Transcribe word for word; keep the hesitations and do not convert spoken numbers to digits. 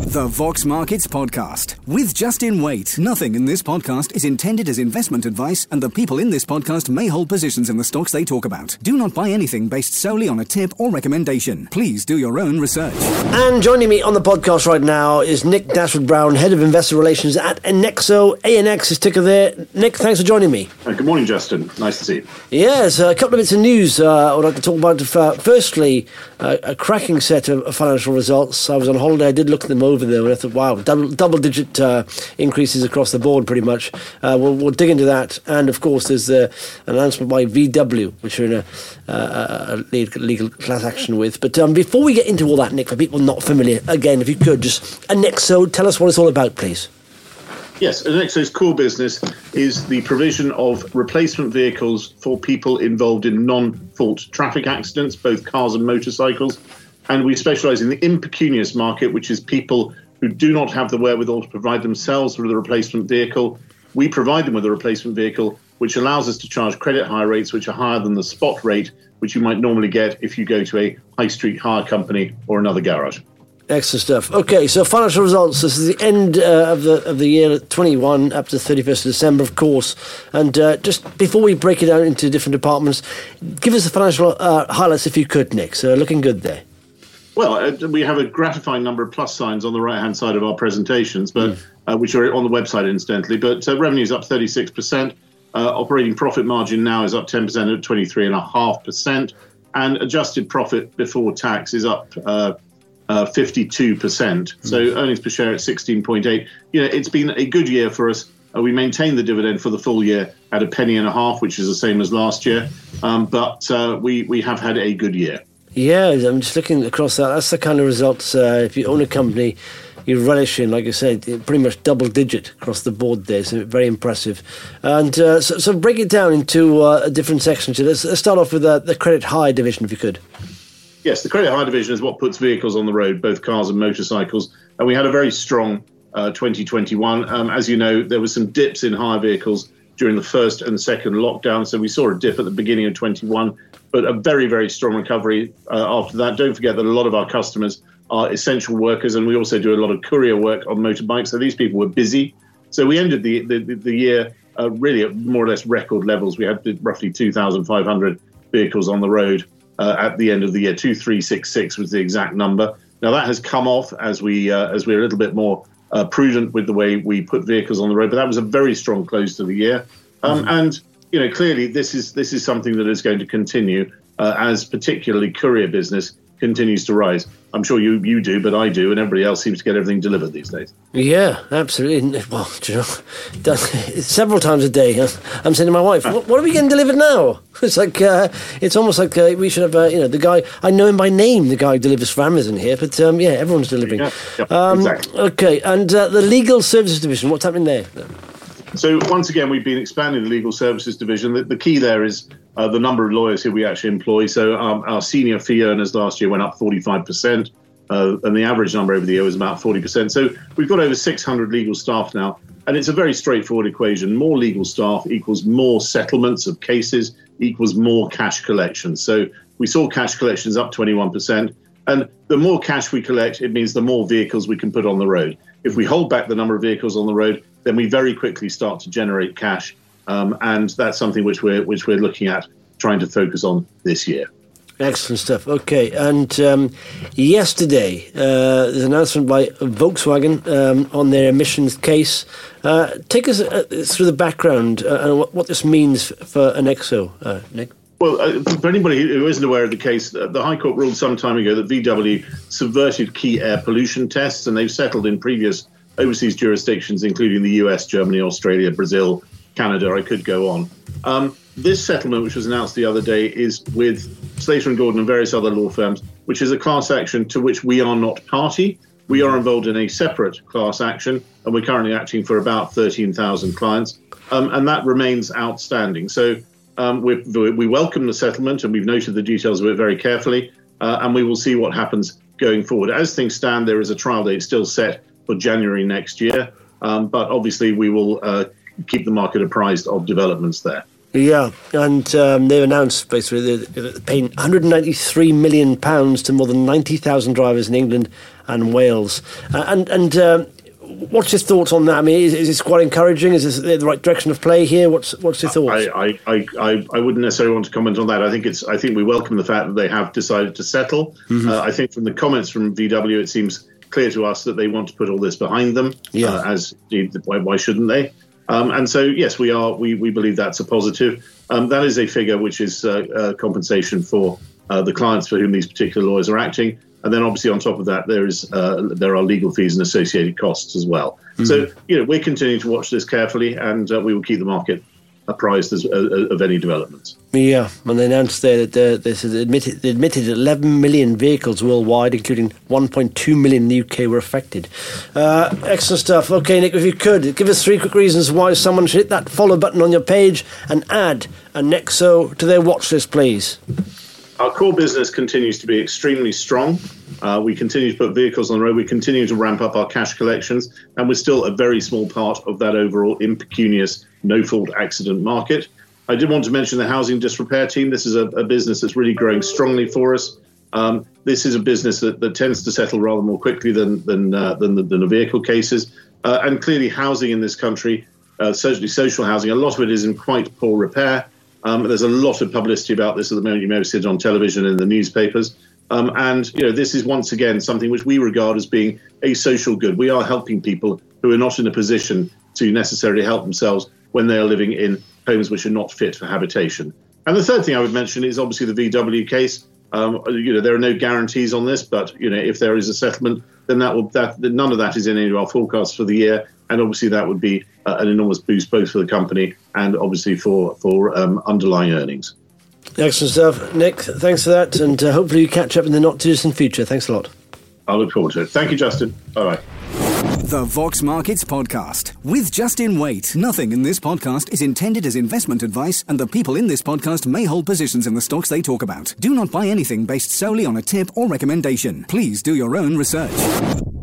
The Vox Markets Podcast with Justin Waite. Nothing in this podcast is intended as investment advice, and the people in this podcast may hold positions in the stocks they talk about. Do not buy anything based solely on a tip or recommendation. Please do your own research. And joining me on the podcast right now is Nick Dashwood-Brown, Head of Investor Relations at Enexo. A N X is ticker there. Nick, thanks for joining me. Uh, good morning, Justin. Nice to see you. Yes, a couple of bits of news uh, I would like to talk about. Uh, firstly, uh, a cracking set of financial results. I was on holiday. I did look at them over there, and I thought, wow, double, double-digit uh, increases across the board, pretty much. Uh, we'll, we'll dig into that. And, of course, there's uh, an announcement by V W, which are in a, uh, a legal class action with. But um, before we get into all that, Nick, for people not familiar, again, if you could, just Enexo, tell us what it's all about, please. Yes, Enexo's core business is the provision of replacement vehicles for people involved in non-fault traffic accidents, both cars and motorcycles. And we specialise in the impecunious market, which is people who do not have the wherewithal to provide themselves with a replacement vehicle. We provide them with a replacement vehicle, which allows us to charge credit hire rates, which are higher than the spot rate, which you might normally get if you go to a high street hire company or another garage. Excellent stuff. Okay, so financial results. This is the end uh, of the of the year twenty-one up to thirty-first of December, of course. And uh, just before we break it down into different departments, give us the financial uh, highlights if you could, Nick. So looking good there. Well, uh, we have a gratifying number of plus signs on the right-hand side of our presentations, but mm. uh, which are on the website, incidentally. But uh, revenue is up thirty-six percent. Uh, operating profit margin now is up ten percent at twenty-three point five percent. And adjusted profit before tax is up uh, uh, fifty-two percent. Mm. So earnings per share at sixteen point eight. You know, it's been a good year for us. Uh, we maintained the dividend for the full year at a penny and a half, which is the same as last year. Um, but uh, we, we have had a good year. Yeah, I'm just looking across that. That's the kind of results, uh, if you own a company, you relish in, like I said, pretty much double digit across the board there. So very impressive. And uh, so, so break it down into uh, different sections. Let's, let's start off with uh, the credit hire division, if you could. Yes, the credit hire division is what puts vehicles on the road, both cars and motorcycles. And we had a very strong uh, twenty twenty-one. Um, as you know, there were some dips in hire vehicles during the first and second lockdown. So we saw a dip at the beginning of twenty-one. But a very, very strong recovery uh, after that. Don't forget that a lot of our customers are essential workers, and we also do a lot of courier work on motorbikes. So these people were busy. So we ended the the, the year uh, really at more or less record levels. We had roughly two thousand five hundred vehicles on the road uh, at the end of the year. two thousand three hundred sixty-six was the exact number. Now that has come off as we uh, as we're a little bit more uh, prudent with the way we put vehicles on the road. But that was a very strong close to the year, um, mm-hmm. and. You know, clearly this is this is something that is going to continue uh, as particularly courier business continues to rise. I'm sure you you do, but I do, and everybody else seems to get everything delivered these days. Yeah, absolutely. Well, do you know, several times a day, I'm saying to my wife, "What, what are we getting delivered now?" It's like uh, it's almost like uh, we should have, uh, you know, the guy I know him by name, the guy who delivers for Amazon here, but um, yeah, everyone's delivering. Yeah, yeah, um, exactly. Okay, and uh, the legal services division, what's happening there? So once again, we've been expanding the legal services division. The, the key there is uh, the number of lawyers who we actually employ. So um, our senior fee earners last year went up forty-five percent, uh, and the average number over the year was about forty percent. So we've got over six hundred legal staff now, and it's a very straightforward equation. More legal staff equals more settlements of cases, equals more cash collections. So we saw cash collections up twenty-one percent, and the more cash we collect, it means the more vehicles we can put on the road. If we hold back the number of vehicles on the road, then we very quickly start to generate cash, um, and that's something which we're which we're looking at trying to focus on this year. Excellent stuff. Okay, and um, yesterday uh, there's an announcement by Volkswagen um, on their emissions case. Uh, take us uh, through the background uh, and what, what this means for Enexo, uh, Nick. Well, uh, for anybody who isn't aware of the case, uh, the High Court ruled some time ago that V W subverted key air pollution tests, and they've settled in previous overseas jurisdictions, including the U S, Germany, Australia, Brazil, Canada. I could go on. Um, this settlement, which was announced the other day, is with Slater and Gordon and various other law firms, which is a class action to which we are not party. We are involved in a separate class action, and we're currently acting for about thirteen thousand clients, um, and that remains outstanding. So um, we we welcome the settlement, and we've noted the details of it very carefully, uh, and we will see what happens going forward. As things stand, there is a trial date still set for January next year, um, but obviously we will uh, keep the market apprised of developments there. Yeah, and um, they've announced basically they're paying one hundred ninety-three million pounds to more than ninety thousand drivers in England and Wales. Uh, and and um, what's your thoughts on that? I mean, is, is this quite encouraging? Is this the right direction of play here? What's what's your thoughts? I, I, I, I wouldn't necessarily want to comment on that. I think it's I think we welcome the fact that they have decided to settle. Mm-hmm. Uh, I think from the comments from V W, it seems clear to us that they want to put all this behind them. Yeah. Uh, as why, why shouldn't they? Um, and so, yes, we are. We, we believe that's a positive. Um, that is a figure which is uh, uh, compensation for uh, the clients for whom these particular lawyers are acting. And then, obviously, on top of that, there is uh, there are legal fees and associated costs as well. Mm-hmm. So, you know, we're continuing to watch this carefully, and uh, we will keep the market apprised as, uh, of any developments. Yeah, and they announced there that uh, this is admitted, they admitted eleven million vehicles worldwide, including one point two million in the U K, were affected. Uh, excellent stuff. Okay, Nick, if you could, give us three quick reasons why someone should hit that follow button on your page and add a Nexo to their watch list, please. Our core business continues to be extremely strong. Uh, we continue to put vehicles on the road. We continue to ramp up our cash collections, and we're still a very small part of that overall impecunious, no-fault accident market. I did want to mention the housing disrepair team. This is a, a business that's really growing strongly for us. Um, this is a business that, that tends to settle rather more quickly than than uh, than, the, than the vehicle cases. Uh, and clearly, housing in this country, uh, certainly social housing, a lot of it is in quite poor repair. Um, there's a lot of publicity about this at the moment. You may have seen it on television and in the newspapers. Um, and, you know, this is once again something which we regard as being a social good. We are helping people who are not in a position to necessarily help themselves when they are living in homes which are not fit for habitation. And the third thing I would mention is obviously the V W case. Um, you know, there are no guarantees on this, but, you know, if there is a settlement, then that will that none of that is in any of our forecasts for the year. And obviously that would be uh, an enormous boost both for the company and obviously for, for um, underlying earnings. Excellent stuff. Nick, thanks for that. And uh, hopefully you catch up in the not-too-distant future. Thanks a lot. I look forward to it. Thank you, Justin. Bye-bye. The Vox Markets Podcast with Justin Waite. Nothing in this podcast is intended as investment advice, and the people in this podcast may hold positions in the stocks they talk about. Do not buy anything based solely on a tip or recommendation. Please do your own research.